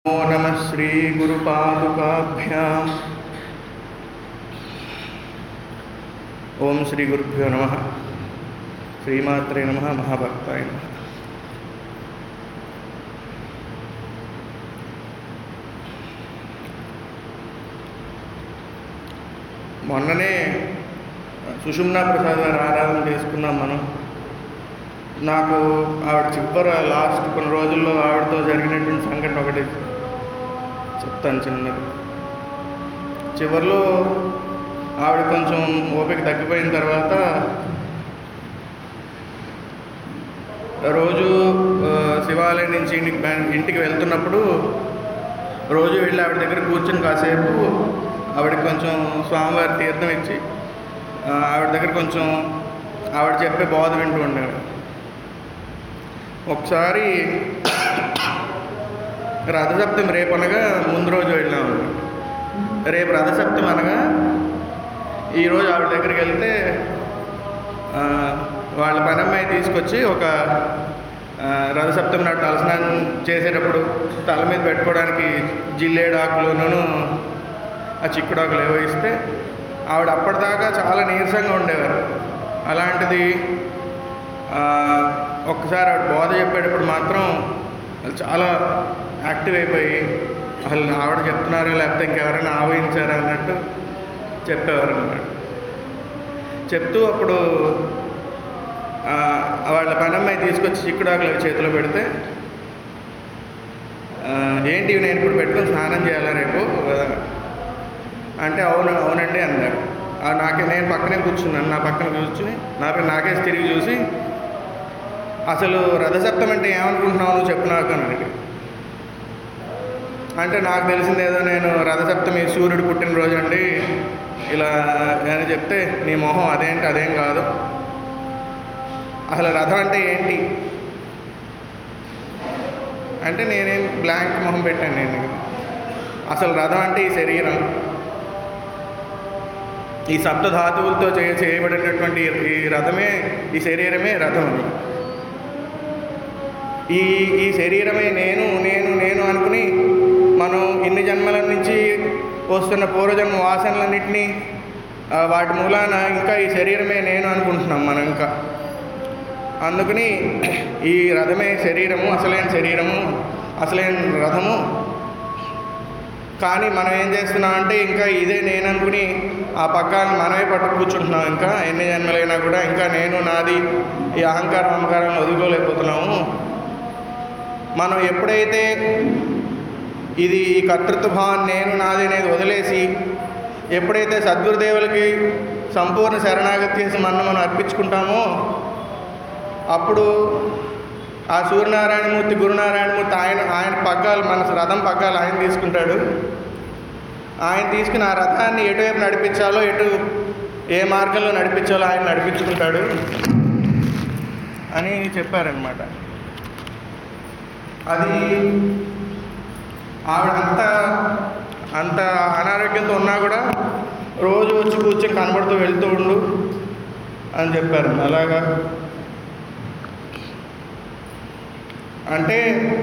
नमो नमः श्री गुरुपादुकाभ्याम्। ओम श्री गुरुभ्यो नमः। श्रीमात्रे नमः। महाभक्ताय नमः। మొన్ననే సుషుమ్నా ప్రసాద్ గారు ఆరాధన చేసుకున్నాం మనం. నాకు ఆవిడ చివరి లాస్ట్ కొన్ని రోజుల్లో ఆవిడతో జరిగినటువంటి సంఘటన ఒకటి చెప్తాను చిన్నది. చివరిలో ఆవిడ కొంచెం ఓపిక తగ్గిపోయిన తర్వాత రోజు శివాలయం నుంచి ఇంటికి వెళ్తున్నప్పుడు రోజు వెళ్ళి ఆవిడ దగ్గర కూర్చుని కాసేపు ఆవిడకి కొంచెం స్వామివారి తీర్థం ఇచ్చి ఆవిడ దగ్గర కొంచెం ఆవిడ చెప్పే బోధ వింటూ ఉండేవాడు. ఒకసారి రథసప్తమి రేపు అనగా ముందు రోజు వెళ్ళాము. రేపు రథసప్తమి అనగా ఈరోజు ఆవిడ దగ్గరికి వెళ్తే వాళ్ళ పనమ్మాయి తీసుకొచ్చి ఒక రథసప్తమి నాడు తలస్నానం చేసేటప్పుడు తల మీద పెట్టుకోవడానికి జిల్లేడాకులను ఆ చిక్కుడాకులు ఏవో ఇస్తే ఆవిడ అప్పటిదాకా చాలా నీరసంగా ఉండేవారు. అలాంటిది ఒక్కసారి ఆవిడ బోధ చెప్పేటప్పుడు మాత్రం చాలా యాక్టివ్ అయిపోయి అసలు ఆవిడ చెప్తున్నారా లేకపోతే ఇంకెవరైనా ఆవహించారా అన్నట్టు చెప్పేవారు అన్నమాట. చెప్తూ అప్పుడు వాళ్ళ పనమ్మాయి తీసుకొచ్చి చిక్కుడాకులు చేతిలో పెడితే ఏంటి నేను ఇప్పుడు పెట్టుకొని స్నానం చేయాలా రేపు అంటే అవునండి అన్నారు. నేను పక్కనే కూర్చున్నాను. నా పక్కన కూర్చుని నాకే తిరిగి చూసి అసలు రథసప్తమి అంటే ఏమనుకుంటున్నావు నువ్వు చెప్పు నాకు అని అడిగి. అంటే నాకు తెలిసిందేదో నేను రథసప్తమి సూర్యుడు పుట్టినరోజు అండి ఇలా నేను చెప్తే నీ మొహం అదేం కాదు, అసలు రథం అంటే ఏంటి అంటే నేనేం బ్లాంక్ మొహం పెట్టాను. నేను అసలు రథం అంటే ఈ శరీరం, ఈ సప్తధాతువులతో చేయబడినటువంటి ఈ రథమే, ఈ శరీరమే రథం అని. ఈ శరీరమే నేను నేను నేను అనుకుని మనం ఇన్ని జన్మల నుంచి వస్తున్న పూర్వజన్మ వాసనలన్నింటినీ వాటి మూలాన ఇంకా ఈ శరీరమే నేను అనుకుంటున్నాం మనం. ఇంకా అందుకని ఈ రథమే శరీరము, అసలైన శరీరము, అసలైన రథము. కానీ మనం ఏం చేస్తున్నామంటే ఇంకా ఇదే నేను అనుకుని ఆ పక్కాన్ని మనమే పట్టు కూర్చుంటున్నాం. ఇంకా ఎన్ని జన్మలైనా కూడా ఇంకా నేను నాది ఈ అహంకారం అహంకారాన్ని వదులుకోలేకపోతున్నాము. మనం ఎప్పుడైతే ఇది ఈ కర్తృత్వ భావం నేను నాది అనేది వదిలేసి ఎప్పుడైతే సద్గురుదేవులకి సంపూర్ణ శరణాగతి చేసి మనం అర్పించుకుంటామో అప్పుడు ఆ సూర్యనారాయణమూర్తి గురునారాయణమూర్తి ఆయన పగ్గాలు, మన రథం పగ్గాలు ఆయన తీసుకుంటాడు. ఆయన తీసుకుని ఆ రథాన్ని ఎటువైపు నడిపించాలో, ఏ మార్గంలో నడిపించాలో ఆయన నడిపించుకుంటాడు అని చెప్పారనమాట. అది ఆవిడ అంత అనారోగ్యంతో ఉన్నా కూడా రోజు వచ్చి కూర్చొని కనబడుతూ వెళ్తూ ఉండు అని చెప్పారు. అలాగా అంటే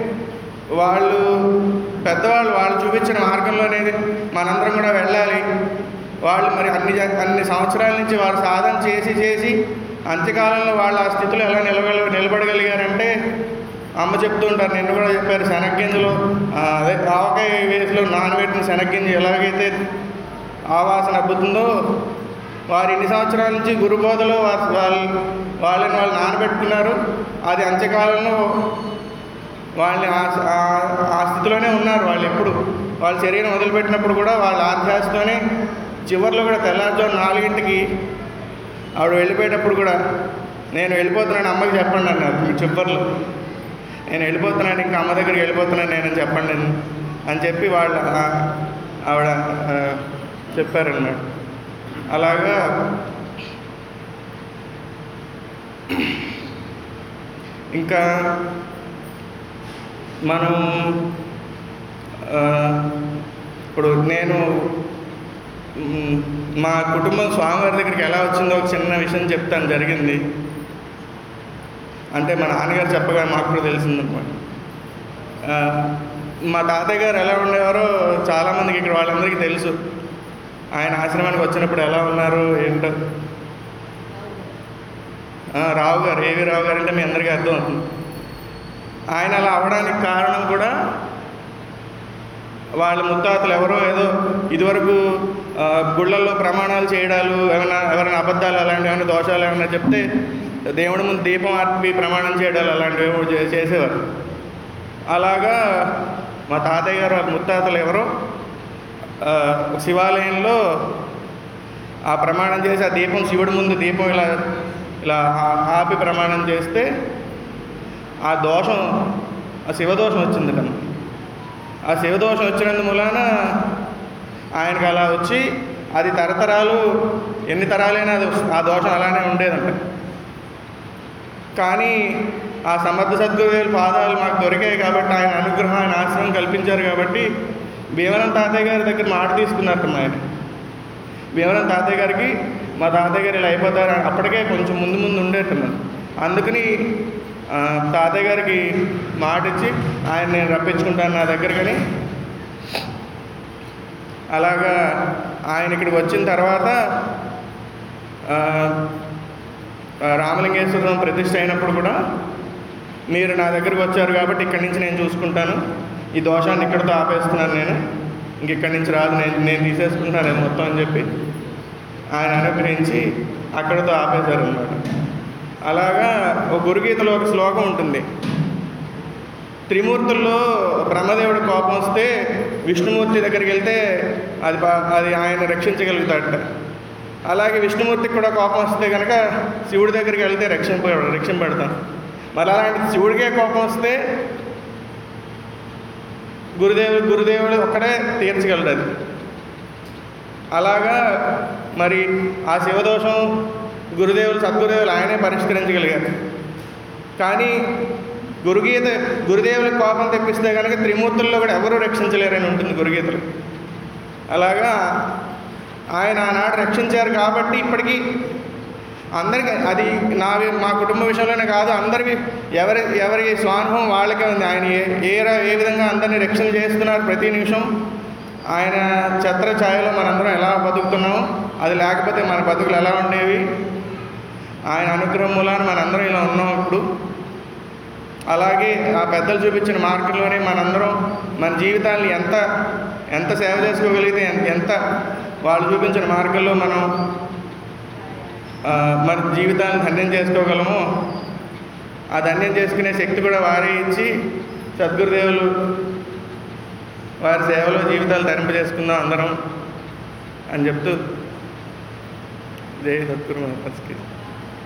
పెద్దవాళ్ళు వాళ్ళు చూపించిన మార్గంలోనే మనందరం కూడా వెళ్ళాలి. వాళ్ళు మరి అన్ని సంవత్సరాల నుంచి వాళ్ళు సాధన చేసి అంత్యకాలంలో వాళ్ళు ఆ స్థితిలో ఎలా నిలబడగలిగారంటే అమ్మ చెప్తూ ఉంటారు, నిన్ను కూడా చెప్పారు, శనగ్గింజలో అదే ఆవకాయ వేసిలో నానబెట్టిన శనగ్గింజ ఎలాగైతే ఆవాసన అబ్బుతుందో వారు ఇన్ని సంవత్సరాల నుంచి గురుబోధలో వాళ్ళని నానబెట్టుకున్నారు. అది అంత్యకాలంలో వాళ్ళని ఆ స్థితిలోనే ఉన్నారు. వాళ్ళు ఎప్పుడు వాళ్ళ శరీరం వదిలిపెట్టినప్పుడు కూడా వాళ్ళ ఆధ్యాసతోనే చివరిలో కూడా తెల్లారుజాము 4 ఆవిడ వెళ్ళిపోయేటప్పుడు కూడా నేను వెళ్ళిపోతున్నాను అమ్మకి చెప్పండి అన్నారు. ఈ చివరిలో నేను వెళ్ళిపోతున్నాను, ఇంకా అమ్మ దగ్గరికి వెళ్ళిపోతున్నాను నేను చెప్పండి అని చెప్పి ఆవిడ చెప్పారన్నమాట. అలాగా ఇంకా మనం ఇప్పుడు నేను మా కుటుంబం స్వామివారి దగ్గరికి ఎలా వచ్చిందో ఒక చిన్న విషయం చెప్తాను. జరిగింది అంటే మా నాన్నగారు చెప్పగా మాకు కూడా తెలిసిందన్నమాట. మా తాతయ్య గారు ఎలా ఉండేవారో చాలామందికి ఇక్కడ వాళ్ళందరికీ తెలుసు. ఆయన ఆశ్రమానికి వచ్చినప్పుడు ఎలా ఉన్నారు ఏంటో. రావు గారు, ఏవి రావు గారు అంటే మీ అందరికీ అర్థం అవుతుంది. ఆయన అలా అవ్వడానికి కారణం కూడా వాళ్ళ ముత్తాతలు ఎవరో ఏదో ఇదివరకు గుళ్ళల్లో ప్రమాణాలు చేయడాలు, ఎవరైనా అబద్ధాలు అలాంటివి ఏమైనా దోషాలు ఏమైనా చెప్తే దేవుడి ముందు దీపం ఆర్పి ప్రమాణం చేయడాలు అలాంటివి చేసేవారు. అలాగా మా తాతయ్య గారు ముత్తాతలు ఎవరో శివాలయంలో ఆ ప్రమాణం చేసి ఆ దీపం శివుడి ముందు దీపం ఇలా ఇలా ఆపి ప్రమాణం చేస్తే ఆ దోషం, ఆ శివదోషం వచ్చింది కదా. ఆ శివదోషం వచ్చినందు మూలాన ఆయనకు అలా వచ్చి అది తరతరాలు ఎన్ని తరాలైనా అది ఆ దోషం అలానే ఉండేదంట. కానీ ఆ సమర్థ సద్గురుదేవుల పాదాలు మాకు దొరికాయి కాబట్టి, ఆయన అనుగ్రహం, ఆయన ఆశ్రమం కల్పించారు కాబట్టి భీమవరం తాతయ్య గారి దగ్గర మాట తీసుకున్నారు. ఆయన భీమవరం తాతయ్య గారికి మా తాతయ్య గారు ఇలా అయిపోతారు అప్పటికే కొంచెం ముందు ఉండేట్టున్నాను. అందుకని తాతయ్య గారికి మాట ఇచ్చి ఆయన నేను రప్పించుకుంటాను నా దగ్గరకని. అలాగా ఆయన ఇక్కడికి వచ్చిన తర్వాత రామలింగేశ్వరం ప్రతిష్ఠ అయినప్పుడు కూడా మీరు నా దగ్గరికి వచ్చారు కాబట్టి ఇక్కడి నుంచి నేను చూసుకుంటాను, ఈ దోషాన్ని ఇక్కడితో ఆపేస్తున్నాను, నేను ఇక్కడి నుంచి రాదు, నేను తీసేసుకుంటాను నేను మొత్తం అని చెప్పి ఆయన అనుగ్రహించి అక్కడితో ఆపేశారు అన్నమాట. అలాగా ఒక గురుగీతలో ఒక శ్లోకం ఉంటుంది. త్రిమూర్తుల్లో బ్రహ్మదేవుడి కోపం వస్తే విష్ణుమూర్తి దగ్గరికి వెళ్తే అది ఆయన రక్షించగలుగుతాడట. అలాగే విష్ణుమూర్తికి కూడా కోపం వస్తే కనుక శివుడి దగ్గరికి వెళ్తే రక్షింపబడతాం. మరి అలాంటి శివుడికే కోపం వస్తే గురుదేవుడు ఒక్కడే తీర్చగలడు అది. అలాగా మరి ఆ శివదోషం సద్గురుదేవులు ఆయనే పరిష్కరించగలిగారు. కానీ గురుదేవులకు కోపం తెప్పిస్తే కనుక త్రిమూర్తుల్లో కూడా ఎవరూ రక్షించలేరని ఉంటుంది గురుగీతలు. అలాగా ఆయన ఆనాడు రక్షించారు కాబట్టి ఇప్పటికీ అందరికీ అది మా కుటుంబ విషయంలోనే కాదు, అందరికీ ఎవరి స్వానుభవం వాళ్ళకే ఉంది. ఆయన ఏ విధంగా అందరినీ రక్షణ చేస్తున్నారు. ప్రతి నిమిషం ఆయన ఛత్ర ఛాయలో మనందరం ఎలా బతుకుతున్నాము, అది లేకపోతే మన బతుకులు ఎలా ఉండేవి. ఆయన అనుగ్రహం మూలాన మనందరం ఇలా ఉన్నాం ఇప్పుడు. అలాగే ఆ పెద్దలు చూపించిన మార్గంలోనే మనందరం మన జీవితాన్ని ఎంత సేవ చేసుకోగలిగితే, ఎంత వాళ్ళు చూపించిన మార్గంలో మనం మన జీవితాన్ని ధన్యం చేసుకోగలమో ఆ ధన్యం చేసుకునే శక్తి కూడా వారే ఇచ్చి సద్గురుదేవులు వారి సేవలో జీవితాలు ధరింపజేసుకుందాం అందరం అని చెప్తూ జై సద్గురు మహారాజ్కి.